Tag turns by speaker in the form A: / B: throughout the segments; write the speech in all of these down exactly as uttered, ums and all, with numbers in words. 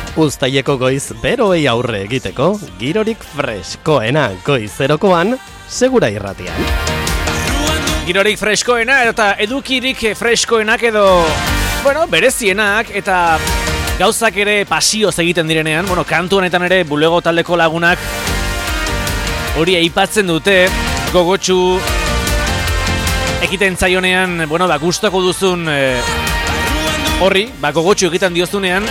A: Uztaileko goiz beroei aurre egiteko, girorik freskoena goizerokoan, Segura Irratian.
B: Girorik freskoena eta edukirik freskoenak edo, bueno, berezienak eta gauzak ere pasioz egiten direnean, bueno, kantu honetan ere bulego taldeko lagunak hori aipatzen dute, gogotsu ekiten zaionean, bueno, ba, gustoko duzun eh, horri, ba, gogotsu egiten diozunean,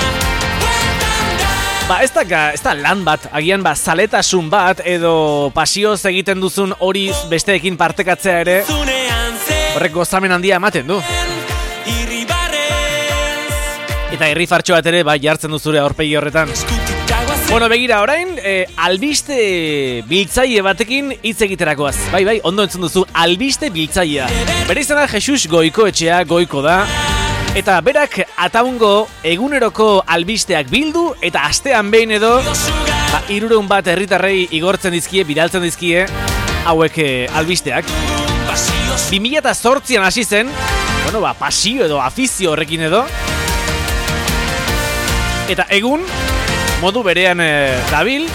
B: ba, ez da, ez da lan bat, agian ba, zaletasun bat edo pasioz egiten duzun hori besteekin partekatzea ere, horrek gozamen handia ematen du. Eta irri fartxo bat ere, ba, jartzen duzure aurpegi horretan. Bueno, begira, orain, eh, albiste biltzaile batekin hitz egiterakoaz. Bai, bai, ondo entzun duzu, albiste biltzailea. Bere izena Jesus Goikoetxea, Goiko da. Eta berak ataungo eguneroko albisteak bildu eta astean behin edo ba, hirurehun bat herritarrei igortzen dizkie, bidaltzen dizkie hauek eh, albisteak. bi mila zortzian hasi zen, bueno, ba, pasio edo afizio horrekin edo. Eta egun, modu berean eh, dabil.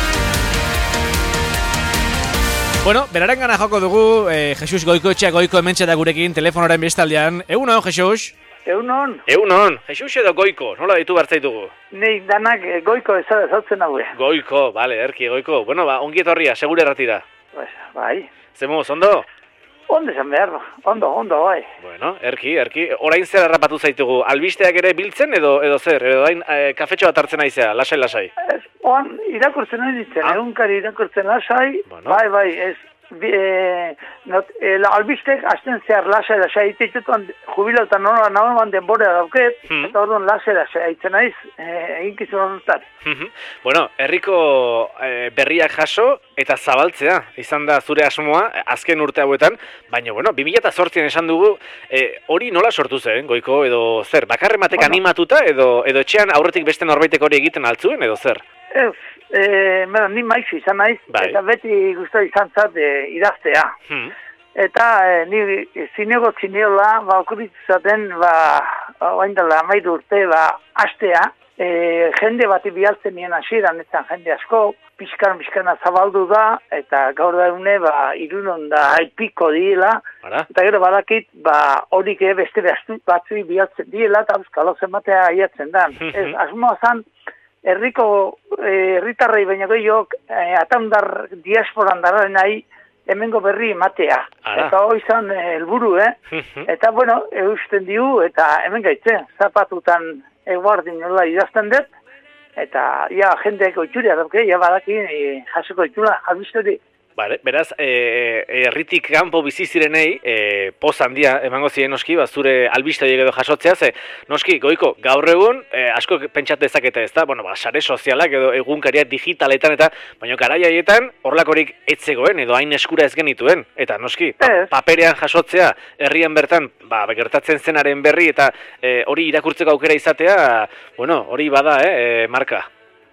B: Bueno, beraren gana joko dugu, eh, Jesus Goikoetxea, Goiko hementxe da gurekin, telefonoren bestaldean. Egunon, Jesus?
C: Egunon.
B: Egunon, Jesus edo Goiko, nola ditu bartzaitugu?
C: Nei danak Goiko ezautzen haue.
B: Goiko, bale, erki, Goiko. Bueno, ba, ongi etorria, Segura Irratira.
C: Pues, bai.
B: Zemuz, ondo?
C: Ondo esan behar, ondo, ondo, bai.
B: Bueno, erki, erki. Orain zer harrapatu zaitugu, albisteak ere biltzen edo edo zer? Edo dain e, kafetxo bat hartzen aizea, lasai, lasai?
C: Ez, oan, irakurtzen nahi ditzen,
B: ah.
C: egunkari irakurtzen lasai,
B: bueno.
C: bai, bai, ez. Bi, e, not, e, albistek hasten zehar lasai, lasai, itetutan jubilauta nola nagoen denbora dauket, hmm. eta orduan lasai, lasai, haitzen naiz, egin kizun horretan.
B: Bueno, herriko e, berriak jaso eta zabaltzea, izan da zure asmoa, azken urte hauetan, baina, bueno, bi mila zortzian esan dugu, e, hori nola sortu zen, Goiko, edo zer, bakarrematek bueno. animatuta, edo, edo etxean aurretik beste norbaitek hori egiten altzuen, edo zer?
C: Ez, e, mera, ni maiz izan naiz, bai. Eta beti guztua izan zat e, idaztea. Hmm. Eta e, ni zinego zineola, ba, okuritzaten, ba, oain dela amairu urte, ba, astea, e, jende bati bialtzen nien hasieran, etan jende asko, pixkan, pixkana zabaldu da, eta gaur da une, ba, irunon da haipiko diela, Ara? Eta gero badakit, ba, horik beste batzui bialtzen diela, eta euskalo zenbatea aiatzen dan. Ez, asmoa zan, herriko herritarrei baina gehiok eh, atandar diasporan dararen nahi hemengo berri ematea. Ara. Eta hori izan helburu, eh? Eta, bueno, eusten diu, eta hemen gaitze, zapatutan eguardin nola idazten dut, eta, ja, jendeak oitxuria dauke, ja, badaki, e, jasoko itxula, albistori. Vale, beraz, herritik e, kanpo bizi zirenei, e, poz handia emango ziren noski, ba, zure albistaiek edo jasotzea, ze noski, Goiko, gaur egun, e, asko pentsat dezakete ez da, bueno, ba, sare sozialak edo egunkariak digitaletan eta, baina garai haietan, horlakorik etzegoen edo hain eskura ez genituen, eta noski, pa, paperean jasotzea, herrian bertan, ba, gertatzen zenaren berri eta e, hori irakurtzeko aukera izatea, bueno, hori bada, eh, marka.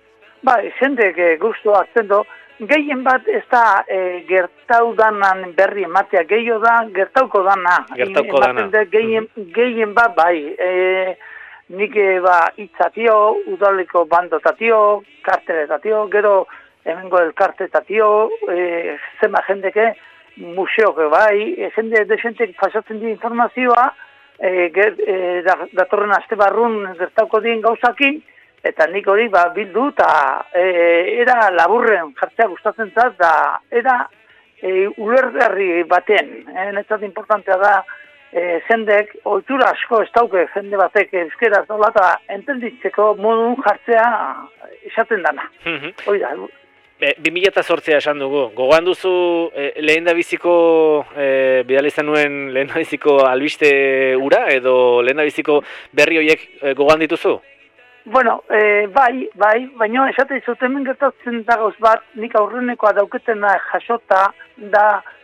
C: Ba, jendek e, guztu hartzen do, gehien bat ez da e, gertau danan berri ematea, gehiago da gertauko dana. Gertauko dana. Gehien, gehien bat bai, e, nik ba, itzatio, udaleko bandotatio, karteletatio, gero hemengo elkartetatio, e, zema jendeke, museoke bai, e, jende desentek pasatzen di informazioa, e, ger, e, datorren aste barrun gertauko dien gauzakin, eta nik hori ba, bildu eta e, era laburren jartzea gustatzen zaz, da era e, ulergarri baten. E, Netzat importantea da e, jendek, ohitura asko ez dauke jende batek euskeraz dola eta entenditzeko modun jartzea esaten dana. Hori da. bi mila zortzia esan dugu, gogoan duzu e, lehen da biziko, e, bidali izan nuen lehen da biziko albiste ura edo lehen da biziko berri horiek e, gogoan dituzu? Bueno, e, bai, bai, baina esate izut hemen gertatzen dagoz bat, nik aurrenekoa dauketena jasota da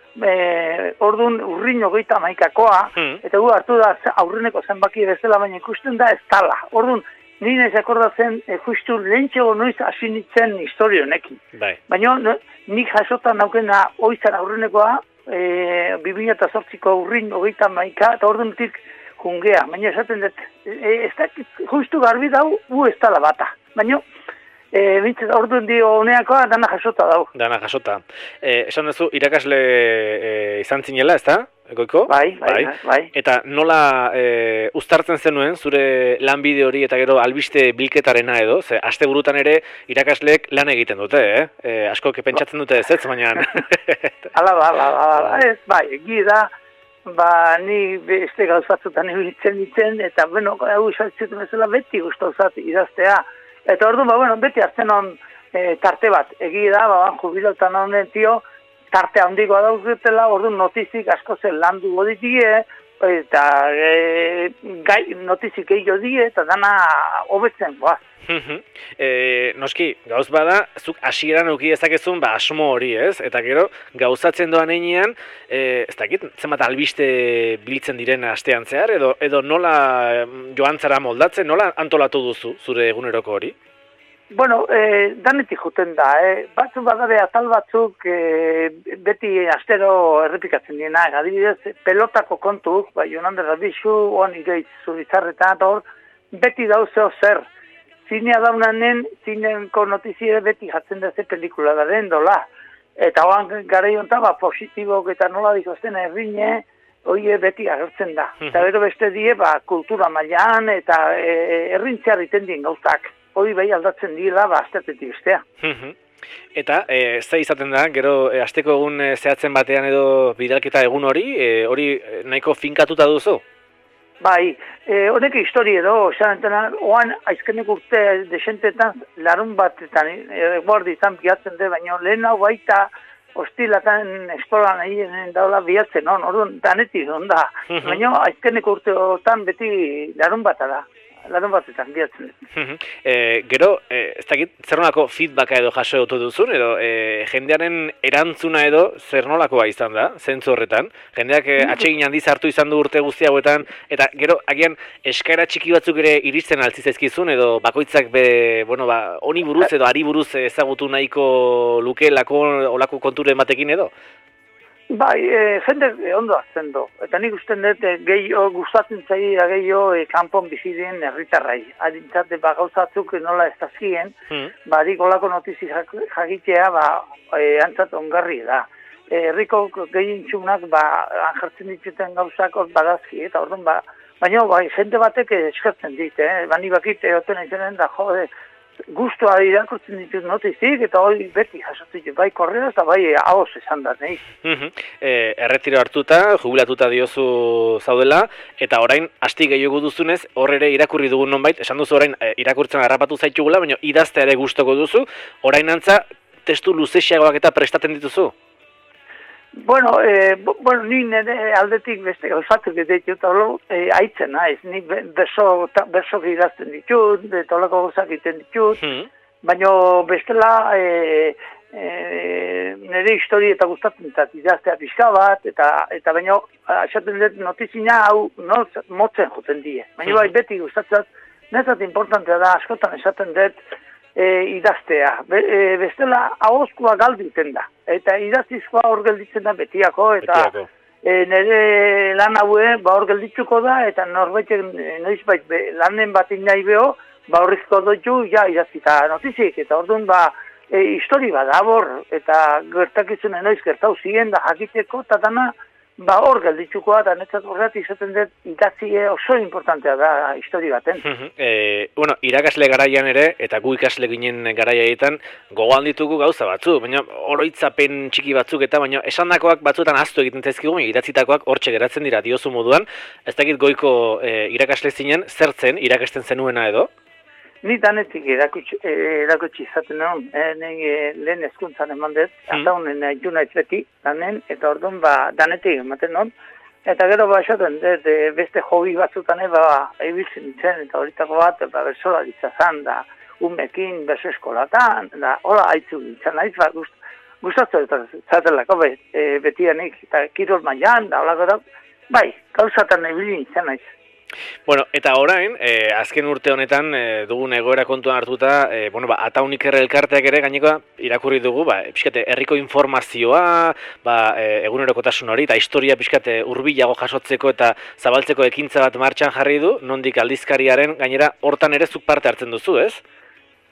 C: e, orduan urrin hogeita maikakoa, hmm. eta gu hartu da aurreneko zenbaki bezala, baina ikusten da ez tala. Orduan, nire ez akordatzen e, justu lehentxego noiz hasi nintzen historionekin. Bai. Baina no, nik jasota naukena oizan aurrenekoa, e, bi mila zortziko urrin hogeita maika, eta orduanetik jungea, baina esaten dut, e, ez da, justu garbi dau, gu ez tala bata. baina, e, bintzat, orduan dio honeakoa, dana jasota dago.
B: Dana jasota. E, esan duzu, irakasle e, izan zinela, ez da? Goiko?
C: Bai, bai, bai, bai.
B: Eta nola e, uztartzen zenuen zure lanbide hori eta gero albiste bilketarena edo, ze asteburutan ere irakasleek lan egiten dute, eh? E, asko pentsatzen dute ez ez, baina...
C: Ala, ala, ala, ala, ez, bai, egi da, ba, ni beste gauzatzutan ibilitzen ditzen, eta, bueno, hau izaltzen bezala beti guztauzat idaztea. Eta orduan, ba, bueno, beti hartzen hon e, tarte bat, egi da, ba, jubilotan honen tio, tarte handikoa dauketela, orduan notizik asko zen landu goditie, eta e, gai, notizik egio die, eta dana hobetzen, goaz.
B: e, noski, gauz bada, zuk hasieran uki ezakezun, ba, asmo hori, ez? Eta gero, gauzatzen doan einean, e, ez dakit, zenbat albiste biltzen diren astean zehar, edo, edo nola joan zara moldatzen, nola antolatu duzu, zure eguneroko hori?
C: Bueno, eh, danetik juten da, eh? Batzuk badare atal batzuk eh, beti astero errepikatzen diena, adibidez, pelotako kontuk, bai, Jonander Rabizu, honi gehiz zuritzarretan, hor, beti dauzeo zer. Zinea daunanen, zineko notizie beti jatzen da ze pelikula da den dola. Eta hoan gara jontan, ba, positibok eta nola dikozten errine, hoi beti agertzen da. Eta bero beste die, ba, kultura mailan eta e, errintzear iten dien gauzak. Hoi bai aldatzen dira, ba, astetetik bestea.
B: Eta, e, ze izaten da, gero, e, asteko egun e, zehatzen batean edo bidalketa egun hori, e, hori e, nahiko finkatuta duzu?
C: Bai, e, honek histori edo, esan entena, oan aizkenek urte desentetan, larun batetan, e, guarditan bihatzen de, baina lehen hau baita, hostilatan eskolan egin daula bihatzen, on, orduan, danetik, onda. Baina aizkenek urteotan beti larun bata da. Larun batetan, bihatzen.
B: e, gero, e, ez dakit, zer nolako feedbacka edo jaso edo duzun, edo e, jendearen erantzuna edo zer nolakoa izan da, zentzu horretan. Jendeak e, atsegin handiz hartu izan du urte guzti hauetan, eta gero, agian, eskaera txiki batzuk ere iristen altzizezkizun, edo bakoitzak be, bueno, ba, honi buruz edo ari buruz ezagutu nahiko luke lako, olako konturen batekin edo?
C: Bai, e, jende ondo hartzen du. Eta nik usten dut e, gehiago gustatzen zaila gehiago e, kanpon bizidien herritarrai. Adintzate ba gauzatzuk nola ez dazkien, mm. ba dik olako notizi jakitea ba e, antzat ongarri da. E, herriko gehien txunak ba anjartzen dituten gauzak badazki, eta orduan ba, baina bai, jende batek eskertzen dit, eh? Bani bakite oten izenen da jode, guztua irakurtzen ditut notizik, eta hori beti jasotzen bai korrera, eta bai haoz esan da, nahi.
B: e, erretiro hartuta, jubilatuta diozu zaudela, eta orain, asti gehiago duzunez, hor ere irakurri dugun nonbait, esan duzu orain, e, irakurtzen harrapatu zaitugula, baina idaztea ere gustoko duzu, orain antza, testu luzesiagoak eta prestatzen dituzu?
C: Bueno, eh, bo, bueno, ni nire aldetik beste gauzatuk ditut, eh, aitzen naiz, ni berso, berso idazten ditut, eta olako gauzak egiten ditut, hmm. baina bestela eh, eh, nire historia eta gustatzen dut idaztea pixka bat, eta, eta baina esaten dut notizina hau no, motzen joten die. Baina hmm. bai beti gustatzen dut, nezat importantea da, askotan esaten dut, E, idaztea. Be, e, bestela ahozkoa galditen da. Eta idazizkoa hor gelditzen da betiako. Eta betiako. E, nire lan haue ba hor geldituko da. Eta norbaitek noizbait be, lanen bat nahi beho, ba horrizko doitu, ja idazita notizik. Eta orduan ba e, histori bat abor. Eta gertakizune noiz gertau ziren da jakiteko, eta dana ba hor gelditzukoa, eta netzat horret izaten dut idatzie oso importantea da histori baten.
B: e, bueno, irakasle garaian ere, eta gu ikasle ginen garaiaetan, gogoan ditugu gauza batzu, baina oroitzapen txiki batzuk eta baina esandakoak batzuetan ahaztu egiten zaizkigu, baina idatzitakoak hortxe geratzen dira diozu moduan. Ez dakit Goiko e, irakasle zinen, zertzen irakasten zenuena edo?
C: Ni danetik erakutsi, erakutsi izaten nuen, e, e, lehen ezkuntzan eman dut, hmm. eta honen haitu nahiz beti, danen, eta orduan ba, danetik ematen nuen, eta gero ba esaten dut, e, beste hobi batzutan eba ebiltzen ditzen, eta horitako bat, ba, bersola ditzazan, da, umekin, berso eskolatan, da, hola haitzu ditzan, nahiz, ba, gust, gustatzen eta zatelako be, e, betianik, eta kirol mailan, da, holako da, bai, gauzatan ebilin ditzen nahiz.
B: Bueno, eta orain, eh, azken urte honetan eh, dugun egoera kontuan hartuta, eh, bueno, ba, Ataunik Erre elkarteak ere gaineko irakurri dugu, ba, pixkate, herriko informazioa, ba, eh, egunerokotasun hori, eta historia pixkate hurbilago jasotzeko eta zabaltzeko ekintza bat martxan jarri du, nondik aldizkariaren gainera hortan ere zuk parte hartzen duzu, ez?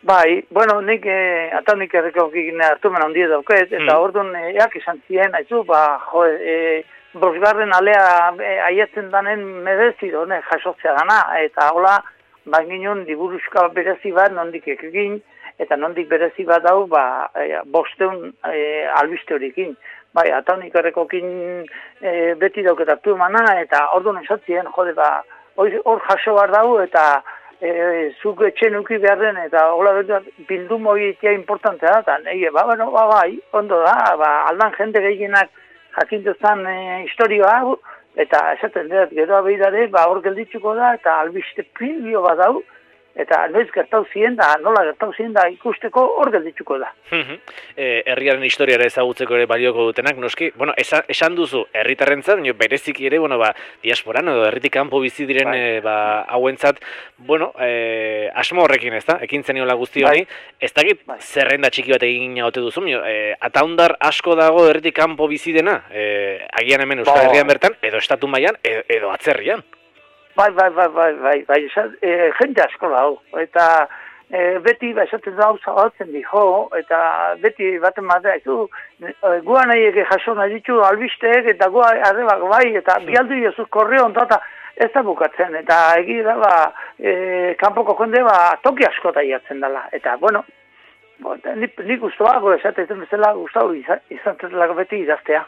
C: Bai, bueno, nik eh, ataunik errekokin hartumen handia dauket, eta mm. orduan eak izan ziren, haizu, ba, jo, e, bosgarren alea e, aiatzen danen merezi done jasotzea dana, eta hola, ba, ginen diburuzka berezi bat nondik egin, eta nondik berezi bat dau, ba, e, bosteun e, albiste horikin. Bai, ataunik errekokin e, beti dauket hartumana, eta orduan esatzien, jode, ba, hor jaso bar dau, eta E, zuk etxen uki behar den, eta hola bildu mogitea importantea da, eta nahi, ba, bueno, ba, bai, ondo da, ba, aldan jende gehienak jakintuzan e, historioa, eta esaten dut, gero abeidare, ba, hor gelditzuko da, eta albiste pribio bat dau, eta noiz gertau ziren da, nola gertau ziren da ikusteko hor gelditzuko da.
B: e, herriaren historiara ezagutzeko ere balioko dutenak, noski, bueno, esan, esan duzu, herritarrentzat, bereziki ere, bueno, ba, diasporan edo herritik kanpo bizi diren, bai. e, ba, hauentzat, bueno, e, asmo horrekin, ez da, ekin zeniola guzti honi, bai. Ez dakit bai. Zerrenda txiki bat egin haute duzu, e, ataundar asko dago herritik kanpo bizi dena, e, agian hemen Euskal Herrian bertan, edo estatu mailan, edo, edo atzerrian.
C: Bai, bai, bai, bai, bai, bai, e, jende asko dago, eta e, beti ba, esaten da hau zabaltzen dijo, eta beti baten matea, ez e, gua nahi ege jaso nahi ditu albisteek, eta gua arrebak bai, eta bialdu jozuz korreo ontata ez da bukatzen, eta egi da, ba, e, kanpoko jende, ba, toki asko da jatzen dela, eta, bueno, bo, nik, nik guztuago esaten bezala guztau izan, izan zelako beti idaztea.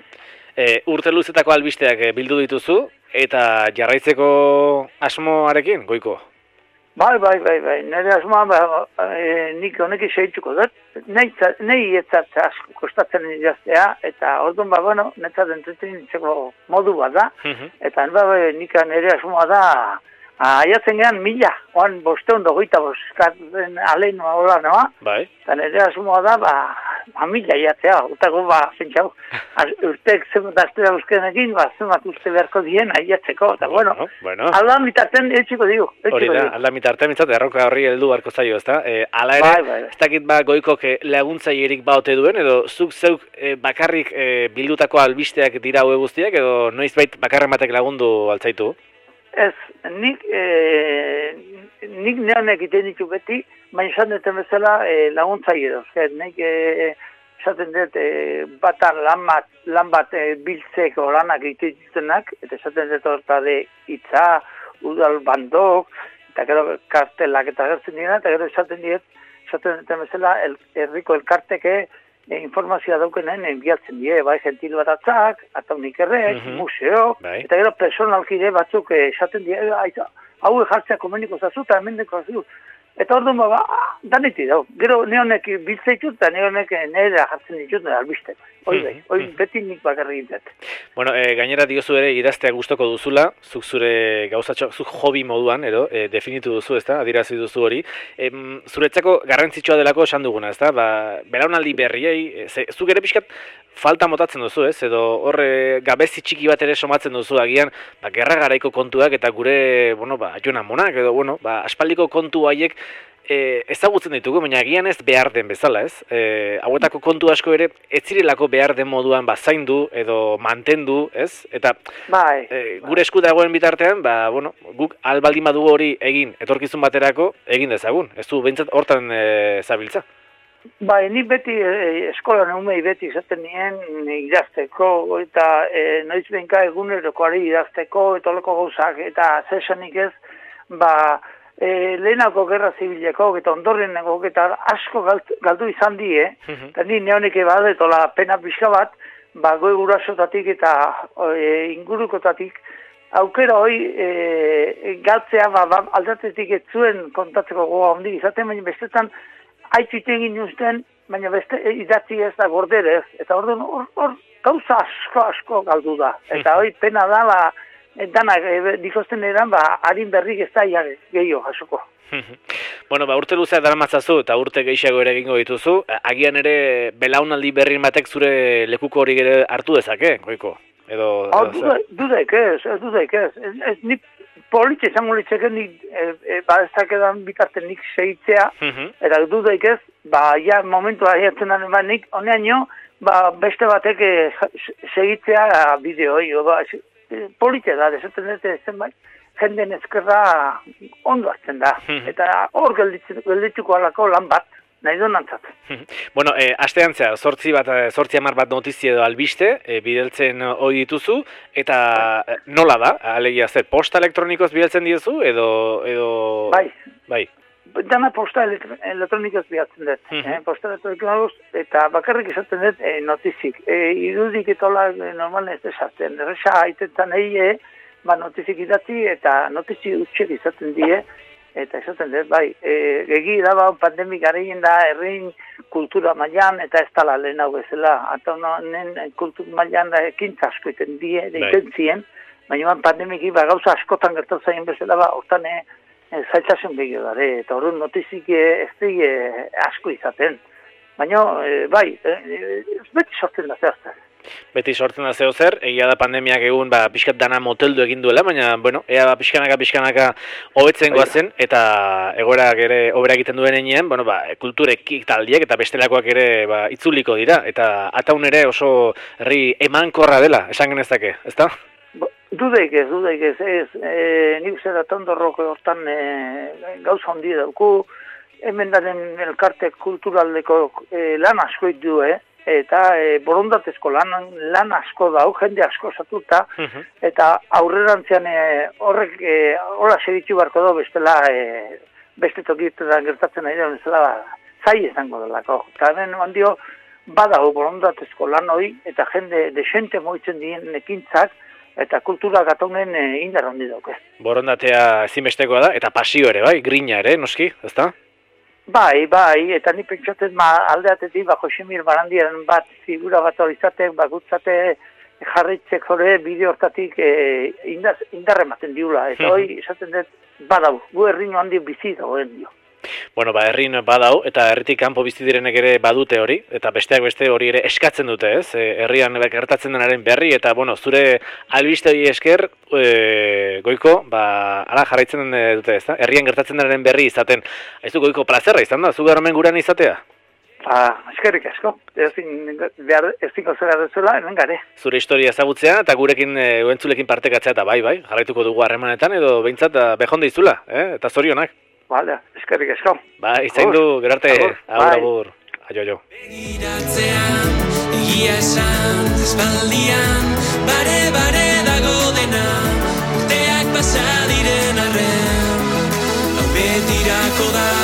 B: E, urte luzetako albisteak bildu dituzu, eta jarraitzeko asmoarekin, Goiko?
C: Bai, bai, bai, bai, nire asmoa, ba, e, nik honek izaituko dut, nahi etzatza asko kostatzen idaztea, eta orduan, ba, bueno, netzat entretenitzeko modu bat da, eta ba, nik nire asmoa da, aiatzen gehan mila, oan bosteun dogoita boskatzen alein hola noa,
B: bai.
C: Eta nire asmoa da, ba, ba mila aiatzea, utako, ba, zentxau, urteek zemat aztera buskenekin, ba, zemat uste beharko dien aiatzeko, eta bueno, bueno, bueno. Aldan bitarten etxiko digu.
B: Hori da, aldan bitarten mitzat, erroka horri heldu barko zaio, ez da? E, ala ere, bai, bai, bai. Ez dakit ba, Goikok laguntzaierik baote duen, edo zuk zeuk e, bakarrik e, bildutako albisteak dira hue guztiak, edo noizbait bakarren batek lagundu altzaitu?
C: Ez, nik, e, nik neonek iten ditu beti, baina esan duten bezala e, laguntzaile edo. Nik e, esaten dut e, batan lan bat, lan bat e, biltzeko lanak iten ditutenak, eta esaten dut hortade hitza, udal bandok, eta gero kartelak eta gertzen dira, eta gero esaten dut, esaten duten bezala, el, herriko elkarteke, E, informazioa daukenen enbiatzen die, bai, gentil batatzak, ataunik errek, mm -hmm. museo, bai. Eta gero personalkide batzuk esaten die, hau jartzea komeniko zazu, eta hemendeko zazu. Eta orduan, ba, daniti dau. Gero neonek biltza ditut, eta neonek nire jartzen ditut, albiste. Hoi bai, hoi beti nik bakarri gintet.
B: Bueno, e, gainera diozu ere idaztea gustoko duzula, zuk zure gauzatxo, zuk hobi moduan, edo, e, definitu duzu, ezta, adirazi duzu hori. E, zuretzako garrantzitsua delako esan duguna, ezta, ba, belaunaldi berriei, ze, zuk ere pixkat falta motatzen duzu, ez, edo horre gabezi txiki bat ere somatzen duzu, agian, ba, gerra garaiko kontuak, eta gure, bueno, ba, Jon Amonak, edo, bueno, ba, aspaldiko kontu haiek, E, ezagutzen ditugu, baina agian ez behar den bezala, ez? E, hauetako kontu asko ere, ez zirelako behar den moduan ba, zaindu edo mantendu, ez? Eta
C: bai,
B: e, gure esku dagoen bitartean, ba, bueno, guk albaldin badugu hori egin, etorkizun baterako, egin dezagun. Ez du, behintzat hortan e, zabiltza?
C: Bai, ni beti e, eskolan umei beti izaten nien idazteko, eta e, noiz behinka egunerokoari idazteko, eta oleko gauzak, eta zesanik ez, ba, E, lehenako gerra zibileko, eta ondorreneko, eta asko galtu, galdu izan die, eta ni neonek badetola pena pixka bat, ba, goi gurasotatik eta e, ingurukotatik, aukera hoi e, galtzea, ba, ba, aldatetik ez zuen kontatzeko goa ondik izaten, baina bestetan haitxute egin usten, baina beste e, idatzi ez da gorderez, eta orduan hor, hor gauza asko asko galdu da, eta hoi pena da, ba, danak, e, dikosten eran, ba, harin berrik ez da gehiago jasoko.
B: Bueno, ba, urte luzea dara matzazu eta urte gehiago ere egingo dituzu, agian ere belaunaldi berrin batek zure lekuko hori ere hartu dezake, Goiko? Edo,
C: oh, dudaik ez, dudaik ez. ez, ez nik politxe izango litzeke nik e, e, ba, ez dakedan bitarten nik segitzea, eta dudaik ez, ba, ja, momentua jatzen daren ba, nik, honean ba, beste batek e, segitzea bideoi, ba, politia da, desaten dute zenbait, jenden ezkerra ondo hartzen da. Eta hor geldituko alako lan bat, nahi du nantzat.
B: Bueno, eh, astean zea, sortzi bat, sortzi hamar bat notizia edo albiste, eh, bideltzen hoi dituzu, eta eh, nola da, alegia zer, posta elektronikoz bideltzen diozu, edo... edo...
C: Bai.
B: Bai.
C: Dana posta elektronikoz bideltzen dut. eh, posta elektronikoz, eta bakarrik izaten dut eh, notizik. Eh, irudik etola eh, normalen ez desartzen. Erresa haitetan egie, ba notizik idatzi, eta notizik utxek izaten die, eta esaten dut, bai, e, egi da ba, pandemik garein da, herrin kultura mailan eta ez tala lehen hau bezala. Eta honen kultura mailan da ekintza asko iten die, deiten zien, baina pandemiki ba, gauza askotan gertatzen bezala, ba, hortan e, e, zaitasun begio dara, eta horren notizik ez die asko izaten. Baina, e, bai, e, e, beti sortzen da zehazten.
B: Beti sortzen da zeo zer, egia da pandemiak egun ba, pixkat dana moteldu egin duela, baina, bueno, ea ba, pixkanaka, pixkanaka hobetzen goazen, eta egoerak ere hobera egiten duen enean, bueno, ba, kulturek taldiak eta bestelakoak ere ba, itzuliko dira, eta ataun ere oso herri emankorra dela, esan genezake, ezta?
C: Dudeik ez, dudeik ez, ez, e, nik zera tondorrok hortan e, gauza hondi dauku, hemen daren elkarte kulturaldeko e, lan askoit du, eh? Eta e, borondatezko lan, lan asko dau, jende asko zatuta, uh-huh. Eta aurrerantzean e, horrek e, hola segitu barko da, bestela e, beste tokietan gertatzen nahi da, bezala zai izango delako. Eta hemen handio badau borondatezko lan hori, eta jende desente moitzen dien ekintzak, eta kultura gatonen e, indar handi dauke.
B: Borondatea ezinbestekoa da, eta pasio ere, bai, grina ere, noski, ezta?
C: Bai, bai, eta ni pentsatzen ma aldeatetik, ba, Josemir Barandiaren bat figura bat hori izatek, bakutzate jarritzek hori bideo hortatik e, indar, indarrematen diula, eta hori izaten dut badau, gu herrin handi bizi dagoen dio.
B: Bueno, ba, herrin badau, eta herritik kanpo bizi direnek ere badute hori, eta besteak beste hori ere eskatzen dute, ez? E, herrian gertatzen denaren berri, eta, bueno, zure albiste hori esker, e, goiko, ba, ala jarraitzen dute, ez da? Herrian gertatzen denaren berri izaten, ez du goiko plazerra izan da, zu garmen gurean izatea?
C: Ba, eskerrik asko, ezin zera dezuela, hemen gare.
B: Zure historia ezagutzea, eta gurekin, e, entzulekin partekatzea, eta bai, bai, jarraituko dugu harremanetan, edo behintzat, behonde izula, eh? Eta zorionak.
C: Bale, eskerrik asko.
B: Ba, izain du, gerarte, agur, agur, aio, aio.
D: Begiratzean, egia esan, espaldian, bare, bare dago dena, urteak pasa diren arren, hau betirako da.